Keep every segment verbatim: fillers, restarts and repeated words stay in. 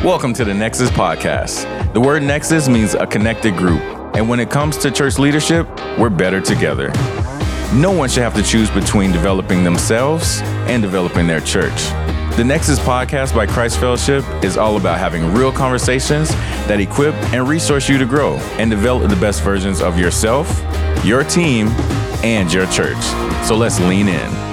Welcome to the Nexus Podcast. The word Nexus means a connected group. And when it comes to church leadership, we're better together. No one should have to choose between developing themselves and developing their church. The Nexus Podcast by Christ Fellowship is all about having real conversations that equip and resource you to grow and develop the best versions of yourself, your team, and your church. So let's lean in.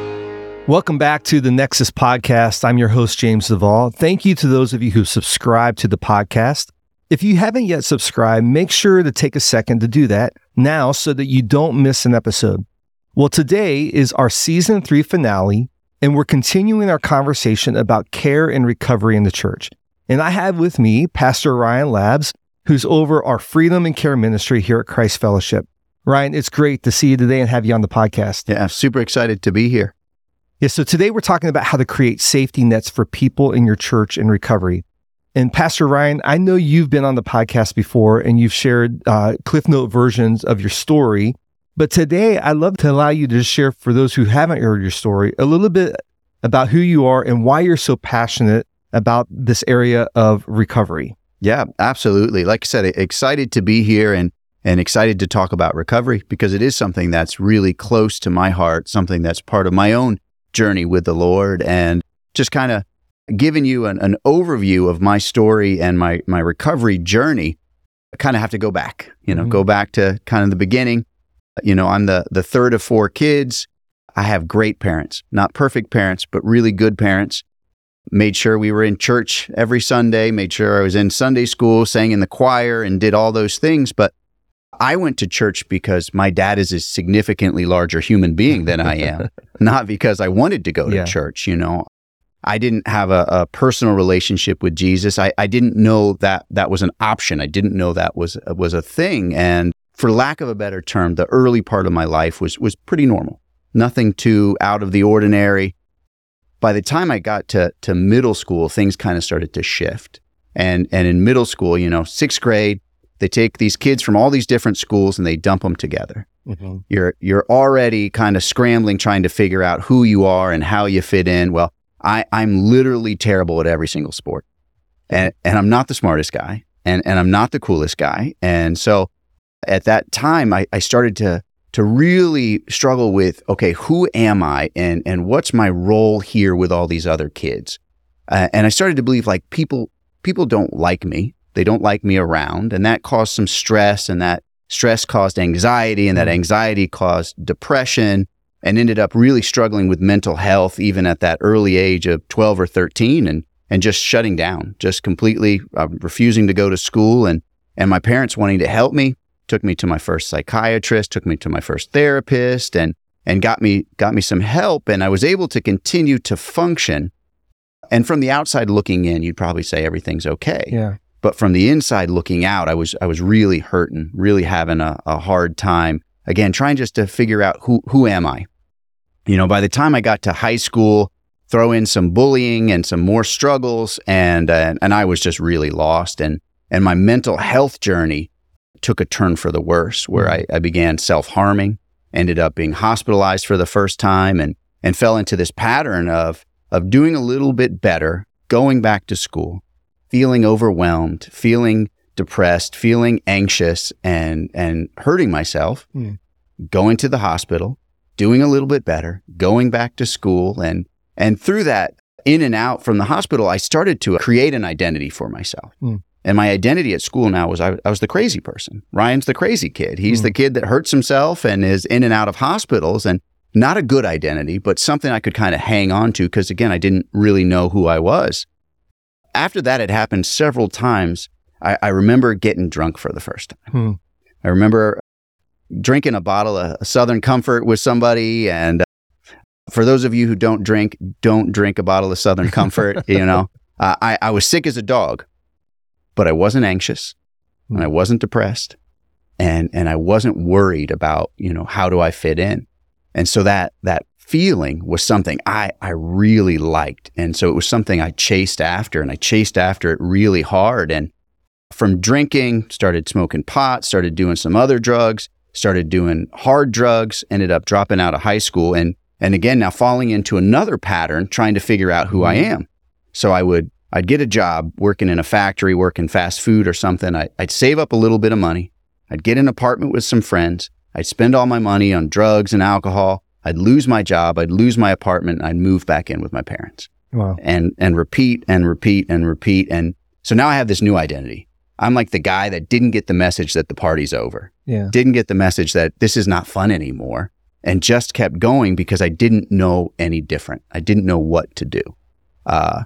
Welcome back to the Nexus Podcast. I'm your host, James Duvall. Thank you to those of you who subscribe to the podcast. If you haven't yet subscribed, make sure to take a second to do that now so that you don't miss an episode. Well, today is our season three finale, and we're continuing our conversation about care and recovery in the church. And I have with me Pastor Ryan Labs, who's over our Freedom and Care Ministry here at Christ Fellowship. Ryan, it's great to see you today and have you on the podcast. Yeah, I'm super excited to be here. Yeah, so today we're talking about how to create safety nets for people in your church in recovery. And Pastor Ryan, I know you've been on the podcast before and you've shared uh, Cliff Note versions of your story, but today I'd love to allow you to just share, for those who haven't heard your story, a little bit about who you are and why you're so passionate about this area of recovery. Yeah, absolutely. Like I said, excited to be here and and excited to talk about recovery because it is something that's really close to my heart, something that's part of my own journey with the Lord, and just kind of giving you an, an overview of my story and my my recovery journey. I kind of have to go back, you know, mm-hmm. go back to kind of the beginning. You know, I'm the the third of four kids. I have great parents, not perfect parents, but really good parents. Made sure we were in church every Sunday, made sure I was in Sunday school, sang in the choir, and did all those things. But I went to church because my dad is a significantly larger human being than I am, not because I wanted to go to yeah. church, you know. I didn't have a, a personal relationship with Jesus. I, I didn't know that that was an option. I didn't know that was was a thing. And for lack of a better term, the early part of my life was was pretty normal. Nothing too out of the ordinary. By the time I got to to middle school, things kind of started to shift. And and in middle school, you know, sixth grade, they take these kids from all these different schools and they dump them together. Mm-hmm. You're you're already kind of scrambling, trying to figure out who you are and how you fit in. Well, I, I'm literally terrible at every single sport. And and I'm not the smartest guy. And, and I'm not the coolest guy. And so at that time, I, I started to to really struggle with, okay, who am I? And, and what's my role here with all these other kids? Uh, and I started to believe like people people don't like me. They don't like me around. And that caused some stress. And that stress caused anxiety. And that anxiety caused depression. And ended up really struggling with mental health, even at that early age of twelve or thirteen, and and just shutting down, just completely uh, refusing to go to school. And and my parents wanting to help me, took me to my first psychiatrist, took me to my first therapist, and and got me got me some help. And I was able to continue to function. And from the outside looking in, you'd probably say everything's okay. Yeah. But from the inside looking out, I was I was really hurting, really having a, a hard time. Again, trying just to figure out who who am I? You know, by the time I got to high school, throw in some bullying and some more struggles, and uh, and I was just really lost. And and my mental health journey took a turn for the worse, where I, I began self-harming, ended up being hospitalized for the first time, and and fell into this pattern of of doing a little bit better, going back to school, feeling overwhelmed, feeling depressed, feeling anxious, and and hurting myself, mm. going to the hospital, doing a little bit better, going back to school, and and through that, in and out from the hospital, I started to create an identity for myself. Mm. And my identity at school now was I, I was the crazy person. Ryan's the crazy kid. He's mm. the kid that hurts himself and is in and out of hospitals, and not a good identity, but something I could kind of hang on to because, again, I didn't really know who I was. After that had happened several times, I, I remember getting drunk for the first time. Mm. I remember drinking a bottle of Southern Comfort with somebody. And uh, for those of you who don't drink, don't drink a bottle of Southern Comfort. You know, uh, I, I was sick as a dog, but I wasn't anxious mm. and I wasn't depressed, and, and I wasn't worried about, you know, how do I fit in? And so that, that feeling was something I, I really liked. And so it was something I chased after, and I chased after it really hard. And from drinking, started smoking pot, started doing some other drugs, started doing hard drugs, ended up dropping out of high school, and and again, now falling into another pattern, trying to figure out who I am. So I would I'd get a job working in a factory, working fast food or something. I, I'd save up a little bit of money. I'd get an apartment with some friends. I'd spend all my money on drugs and alcohol. I'd lose my job. I'd lose my apartment. And I'd move back in with my parents. Wow. And and repeat and repeat and repeat. And so now I have this new identity. I'm like the guy that didn't get the message that the party's over. Yeah. Didn't get the message that this is not fun anymore, and just kept going because I didn't know any different. I didn't know what to do. Uh,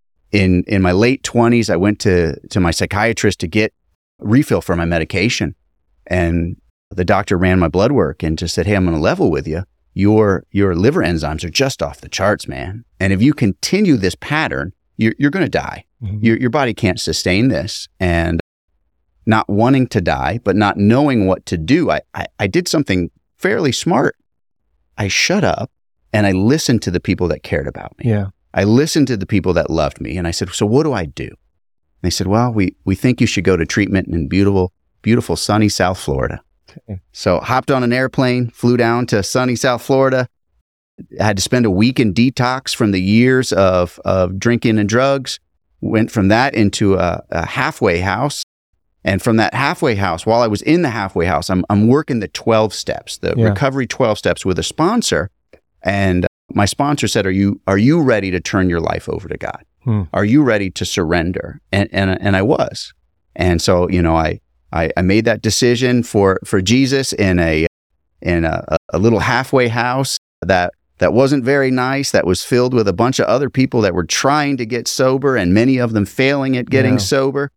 in in my late twenties, I went to to my psychiatrist to get a refill for my medication, and the doctor ran my blood work and just said, "Hey, I'm going to level with you. Your your liver enzymes are just off the charts, man. And if you continue this pattern, you're you're going to die. Mm-hmm. Your your body can't sustain this." And not wanting to die, but not knowing what to do, I, I I did something fairly smart. I shut up and I listened to the people that cared about me. Yeah. I listened to the people that loved me, and I said, "So what do I do?" And they said, "Well, we we think you should go to treatment in beautiful, beautiful sunny South Florida." Okay. So hopped on an airplane, flew down to sunny South Florida. I had to spend a week in detox from the years of of drinking and drugs. Went from that into a, a halfway house. And from that halfway house, while I was in the halfway house, I'm I'm working the twelve steps, the yeah. recovery twelve steps with a sponsor. And my sponsor said, "Are you are you ready to turn your life over to God? Hmm. Are you ready to surrender?" And and and I was. And so, you know, I I, I made that decision for for Jesus in a in a, a little halfway house that that wasn't very nice, that was filled with a bunch of other people that were trying to get sober, and many of them failing at getting yeah. sober.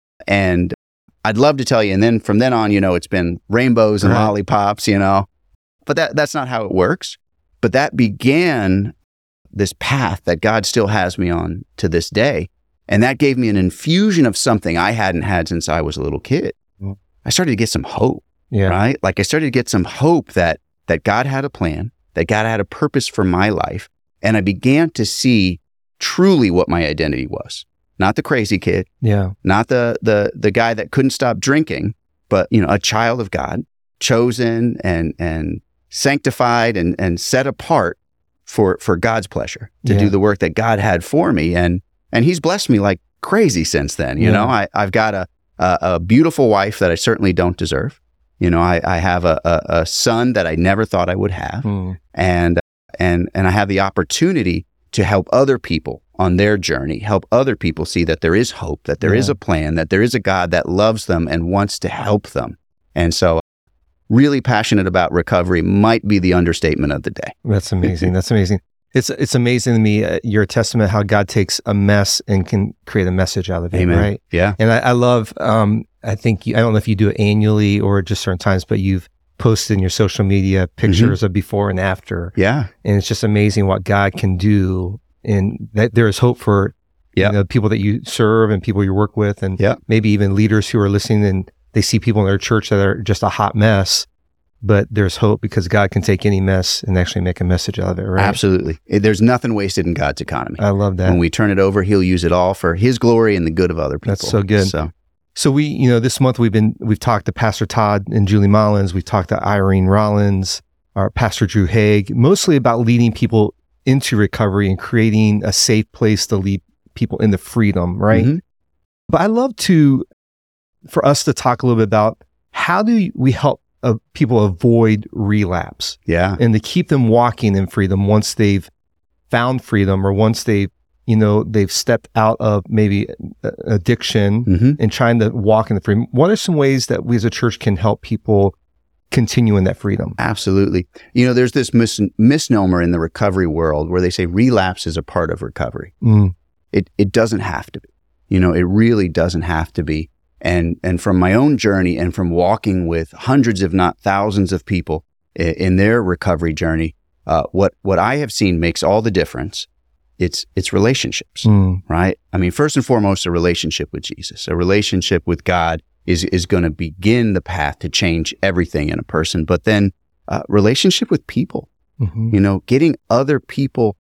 And I'd love to tell you, and then from then on, you know, it's been rainbows and right. lollipops, you know, but that that's not how it works. But that began this path that God still has me on to this day. And that gave me an infusion of something I hadn't had since I was a little kid. Mm. I started to get some hope, yeah. right? Like I started to get some hope that that God had a plan, that God had a purpose for my life. And I began to see truly what my identity was. Not the crazy kid, yeah. not the the the guy that couldn't stop drinking, but you know, a child of God, chosen and and sanctified and and set apart for for God's pleasure to yeah. do the work that God had for me, and and He's blessed me like crazy since then. You yeah. know, I I've got a, a a beautiful wife that I certainly don't deserve. You know, I I have a a, a son that I never thought I would have, mm. and and and I have the opportunity to help other people on their journey, help other people see that there is hope, that there yeah. is a plan, that there is a God that loves them and wants to help them. And so really passionate about recovery might be the understatement of the day. That's amazing. That's amazing. It's it's amazing to me, uh, your testament, how God takes a mess and can create a message out of it, Amen. Right? Yeah. And I, I love, um, I think, you, I don't know if you do it annually or just certain times, but you've posted in your social media pictures mm-hmm. of before and after. Yeah. And it's just amazing what God can do, and that there is hope for yep. you know, people that you serve and people you work with, and yep. maybe even leaders who are listening and they see people in their church that are just a hot mess, but there's hope because God can take any mess and actually make a message out of it, right? Absolutely. There's nothing wasted in God's economy. I love that. When we turn it over, He'll use it all for His glory and the good of other people. That's so good. So, so we, you know, this month we've been, we've talked to Pastor Todd and Julie Mullins. We've talked to Irene Rollins, our Pastor Drew Haig, mostly about leading people into recovery and creating a safe place to lead people into freedom, right? Mm-hmm. But I'd love to, for us to talk a little bit about how do we help uh, people avoid relapse? Yeah. And to keep them walking in freedom once they've found freedom, or once they've, you know, they've stepped out of maybe addiction mm-hmm. and trying to walk in the freedom. What are some ways that we as a church can help people continue in that freedom? Absolutely. You know, there's this mis- misnomer in the recovery world where they say relapse is a part of recovery. Mm. It it doesn't have to be. You know, it really doesn't have to be. And and from my own journey and from walking with hundreds, if not thousands of people in, in their recovery journey, uh, what what I have seen makes all the difference. It's it's relationships, mm. right? I mean, first and foremost, a relationship with Jesus, a relationship with God is is going to begin the path to change everything in a person. But then uh, relationship with people, mm-hmm. you know, getting other people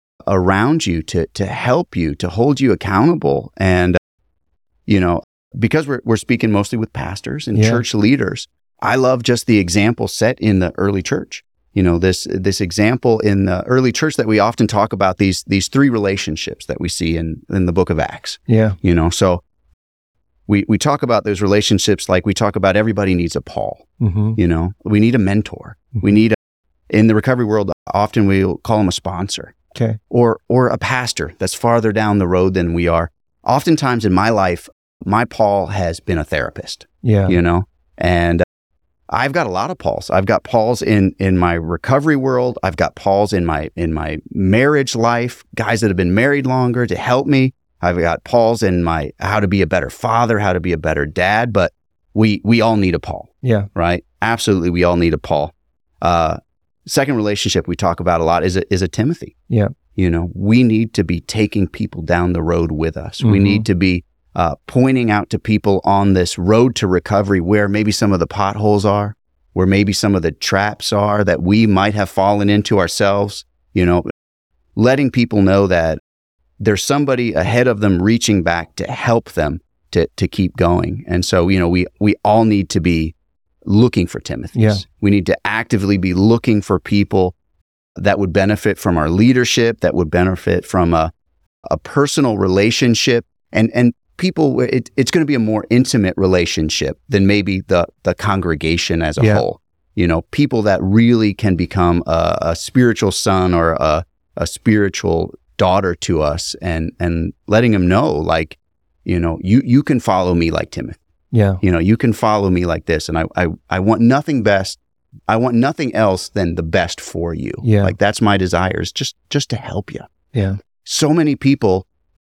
around you to to help you, to hold you accountable. And, uh, you know, because we're we're speaking mostly with pastors and yeah. church leaders, I love just the example set in the early church. You know, this this example in the early church that we often talk about, these these three relationships that we see in, in the book of Acts. Yeah. You know, so we we talk about those relationships like we talk about everybody needs a Paul. Mm-hmm. You know, we need a mentor. Mm-hmm. We need, a, in the recovery world, often we'll call them a sponsor. Okay. Or or a pastor that's farther down the road than we are. Oftentimes in my life, my Paul has been a therapist. Yeah. You know, and uh, I've got a lot of Pauls. I've got Pauls in in my recovery world. I've got Pauls in my in my marriage life, guys that have been married longer to help me. I've got Pauls in my how to be a better father, how to be a better dad, but we we all need a Paul. Yeah. Right? Absolutely, we all need a Paul. Uh, second relationship we talk about a lot is a, is a Timothy. Yeah. You know, we need to be taking people down the road with us. Mm-hmm. We need to be uh, pointing out to people on this road to recovery where maybe some of the potholes are, where maybe some of the traps are that we might have fallen into ourselves. You know, letting people know that there's somebody ahead of them reaching back to help them to to keep going. And so, you know, we we all need to be looking for Timothys. Yeah. We need to actively be looking for people that would benefit from our leadership, that would benefit from a a personal relationship, and and people. It, it's going to be a more intimate relationship than maybe the the congregation as a Yeah. whole. You know, people that really can become a, a spiritual son or a a spiritual daughter to us, and and letting them know, like, you know, you you can follow me like Timothy. Yeah. You know, you can follow me like this, and I I I want nothing best. I want nothing else than the best for you. Yeah. Like that's my desire, is just just to help you. Yeah. So many people,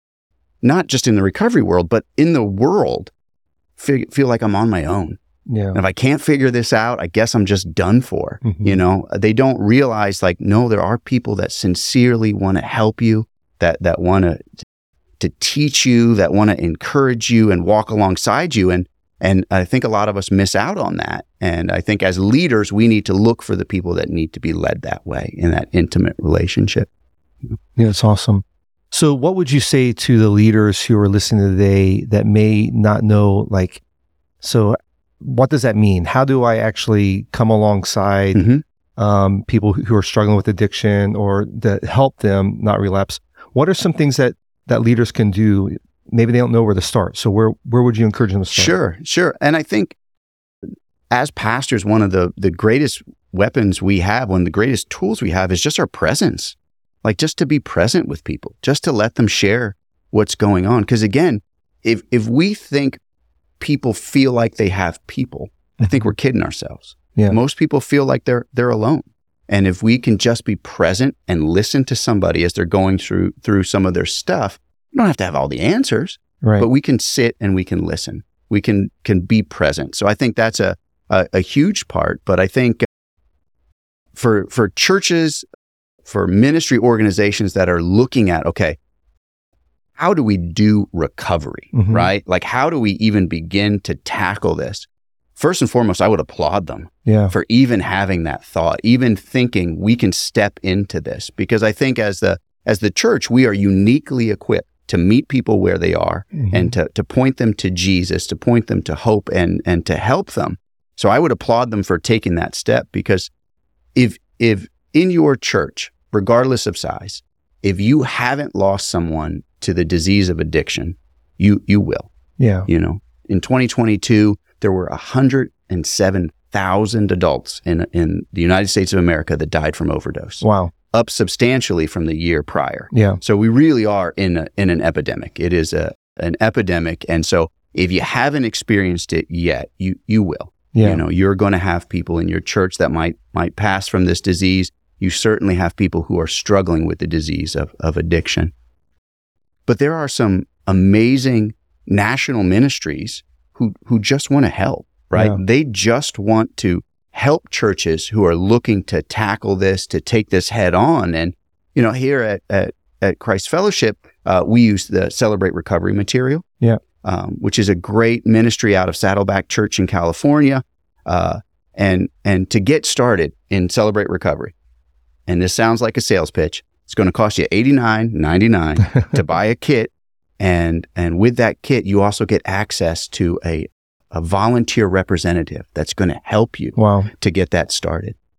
not just in the recovery world, but in the world, feel, feel like I'm on my own. Yeah. And if I can't figure this out, I guess I'm just done for. Mhm. You know, they don't realize, like, no, there are people that sincerely want to help you, that that want to to teach you, that want to encourage you and walk alongside you. And and I think a lot of us miss out on that. And I think as leaders, we need to look for the people that need to be led that way in that intimate relationship. Yeah, it's awesome. So what would you say to the leaders who are listening today that may not know, like, so what does that mean? How do I actually come alongside Mm-hmm. um, people who are struggling with addiction, or that help them not relapse? What are some things that, that leaders can do? Maybe they don't know where to start. So where where would you encourage them to start? Sure, sure. And I think as pastors, one of the, the greatest weapons we have, one of the greatest tools we have is just our presence. Like, just to be present with people, just to let them share what's going on. Because again, if if we think people feel like they have people, I think we're kidding ourselves. Yeah. Most people feel like they're they're alone. And if we can just be present and listen to somebody as they're going through through some of their stuff, we don't have to have all the answers, Right. but we can sit and we can listen. We can can be present. So I think that's a a, a huge part. But I think for for churches, for ministry organizations that are looking at, okay, how do we do recovery, Mhm. right? Like, how do we even begin to tackle this? First and foremost, I would applaud them Yeah. for even having that thought, even thinking we can step into this. Because I think as the as the church, we are uniquely equipped to meet people where they are, Mhm. and to to point them to Jesus, to point them to hope, and and to help them. So I would applaud them for taking that step, because if if in your church, regardless of size, if you haven't lost someone to the disease of addiction, you you will. Yeah. You know, in twenty twenty-two, there were one hundred seven thousand adults in in the United States of America that died from overdose, Wow. up substantially from the year prior. Yeah. So we really are in a, in an epidemic. It is a an epidemic, and so if you haven't experienced it yet, you you will. Yeah. You know, you're going to have people in your church that might might pass from this disease. You certainly have people who are struggling with the disease of of addiction. But there are some amazing national ministries who who just want to help, right? Yeah. They just want to help churches who are looking to tackle this, to take this head on. And, you know, here at at, at Christ Fellowship, uh, we use the Celebrate Recovery material, Yeah. um, which is a great ministry out of Saddleback Church in California. Uh, and and to get started in Celebrate Recovery, and this sounds like a sales pitch, it's going to cost you eighty-nine ninety-nine to buy a kit. And and with that kit, you also get access to a, a volunteer representative that's going to help you Wow. to get that started.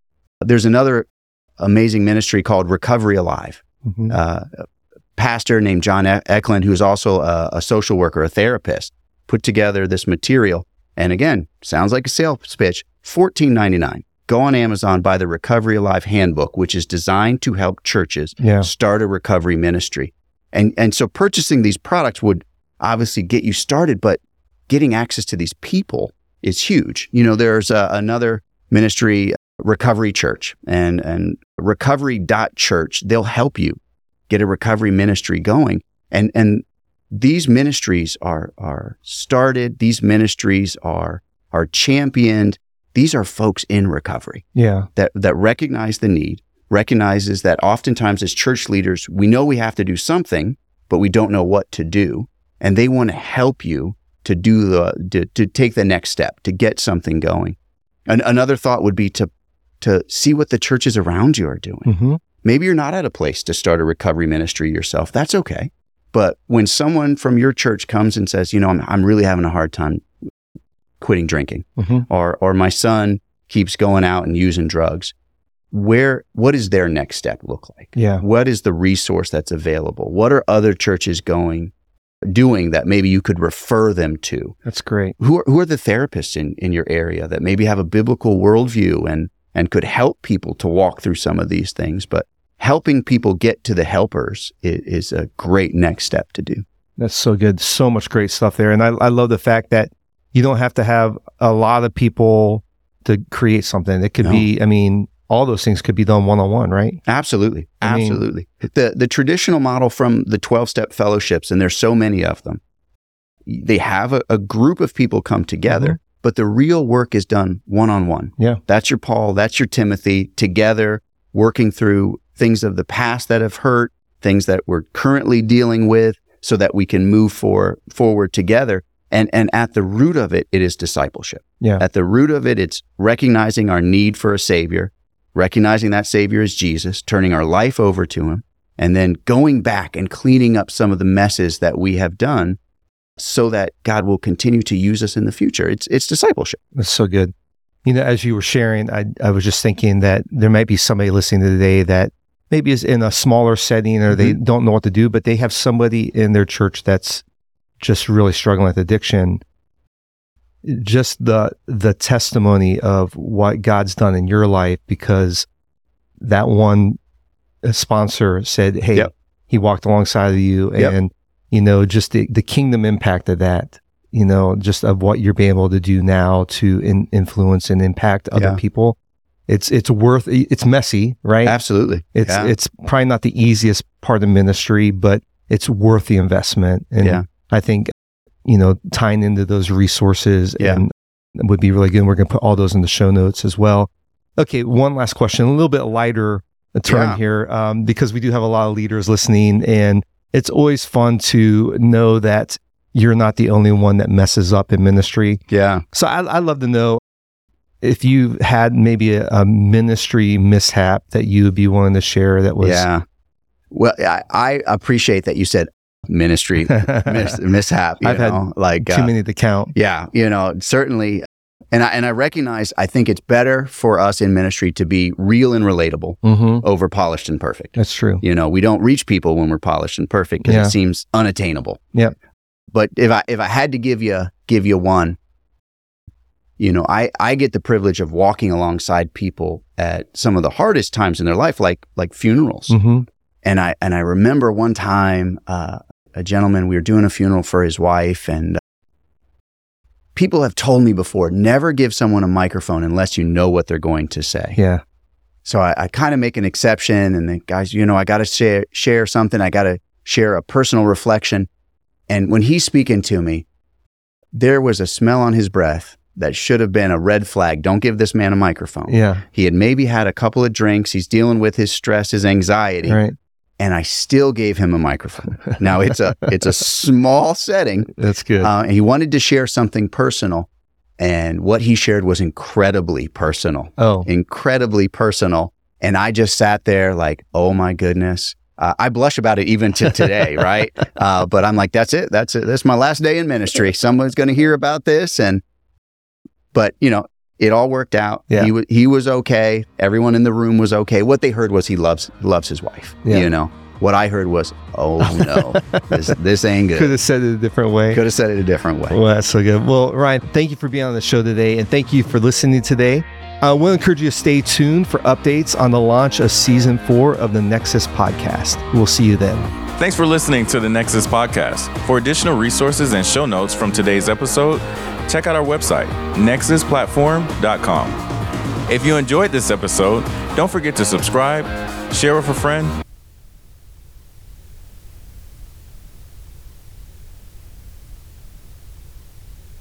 There's another amazing ministry called Recovery Alive. Mm-hmm. Uh, a pastor named John Eklund, who's also a, a social worker, a therapist, put together this material. And again, sounds like a sales pitch, fourteen ninety-nine. Go on Amazon, buy the Recovery Alive Handbook, which is designed to help churches Yeah. start a recovery ministry. And and so purchasing these products would obviously get you started, but getting access to these people is huge. You know, there's uh, another ministry, Recovery Church, and, and recovery dot church. They'll help you get a recovery ministry going. And and these ministries are are started, these ministries are are championed. These are folks in recovery Yeah. that that recognize the need, recognizes that oftentimes as church leaders, we know we have to do something, but we don't know what to do. And they want to help you to do the, to, to take the next step, to get something going. And another thought would be to, to see what the churches around you are doing. Mm-hmm. Maybe you're not at a place to start a recovery ministry yourself. That's okay. But when someone from your church comes and says, you know, I'm, I'm really having a hard time quitting drinking, Mm-hmm. or or my son keeps going out and using drugs, where what does their next step look like? Yeah. What is the resource that's available? What are other churches going doing that maybe you could refer them to? That's great. Who are who are the therapists in, in your area that maybe have a biblical worldview and and could help people to walk through some of these things? But helping people get to the helpers is, is a great next step to do. That's so good. So much great stuff there. And I, I love the fact that you don't have to have a lot of people to create something. It could No. be, I mean, all those things could be done one-on-one, right? Absolutely. I mean- Absolutely. the the traditional model from the twelve-step fellowships, and there's so many of them, they have a, a group of people come together, Mhm. but the real work is done one-on-one. Yeah. That's your Paul, that's your Timothy, together, working through things of the past that have hurt, things that we're currently dealing with, so that we can move for, forward together. And and at the root of it, it is discipleship. Yeah. At the root of it, it's recognizing our need for a Savior, recognizing that Savior is Jesus, turning our life over to Him, and then going back and cleaning up some of the messes that we have done so that God will continue to use us in the future. It's it's discipleship. That's so good. You know, as you were sharing, I, I was just thinking that there might be somebody listening today that maybe is in a smaller setting or they don't know what to do, but they have somebody in their church that's just really struggling with addiction. Just the the testimony of what God's done in your life, because that one sponsor said, hey, Yep. he walked alongside of you, Yep. and, you know, just the, the kingdom impact of that, you know, just of what you're being able to do now to in, influence and impact other Yeah. people. It's it's worth, it's messy, right? Absolutely. It's Yeah. it's probably not the easiest part of ministry, but it's worth the investment. And Yeah. I think, you know, tying into those resources Yeah. and would be really good. And we're going to put all those in the show notes as well. Okay, one last question, a little bit lighter turn Yeah. here, um, because we do have a lot of leaders listening, and it's always fun to know that you're not the only one that messes up in ministry. Yeah. So I, I'd love to know if you had maybe a, a ministry mishap that you would be willing to share that was... Yeah. Well, I, I appreciate that you said ministry mis- mishap. You I've had know, like too uh, many to count. Yeah, you know, certainly. And I, and I recognize, I think it's better for us in ministry to be real and relatable Mm-hmm. over polished and perfect. That's true. You know, we don't reach people when we're polished and perfect because Yeah. it seems unattainable. Yep. But if I if I had to give you give you one, you know, I, I get the privilege of walking alongside people at some of the hardest times in their life, like like funerals. Mm-hmm. And I and I remember one time uh, a gentleman, we were doing a funeral for his wife, and uh, people have told me before, never give someone a microphone unless you know what they're going to say. Yeah. So I, I kind of make an exception, and the guys, you know, I got to share share something. I got to share a personal reflection. And when he's speaking to me, there was a smell on his breath that should have been a red flag. Don't give this man a microphone. Yeah. He had maybe had a couple of drinks. He's dealing with his stress, his anxiety. Right. And I still gave him a microphone. Now it's a it's a small setting. That's good. Uh, and he wanted to share something personal, and what he shared was incredibly personal, oh. incredibly personal. And I just sat there like, oh my goodness. Uh, I blush about it even to today, right? Uh, but I'm like, that's it. That's it. That's my last day in ministry. Someone's going to hear about this, and but you know, it all worked out. Yeah. He was he was okay. Everyone in the room was okay. What they heard was he loves loves his wife. Yeah. You know. What I heard was, oh no, this this ain't good. Could have said it a different way. Could have said it a different way. Well, that's so good. Well, Ryan, thank you for being on the show today, and thank you for listening today. I will encourage you to stay tuned for updates on the launch of season four of the Nexus podcast. We'll see you then. Thanks for listening to the Nexus Podcast. For additional resources and show notes from today's episode, check out our website, nexus platform dot com. If you enjoyed this episode, don't forget to subscribe, share with a friend,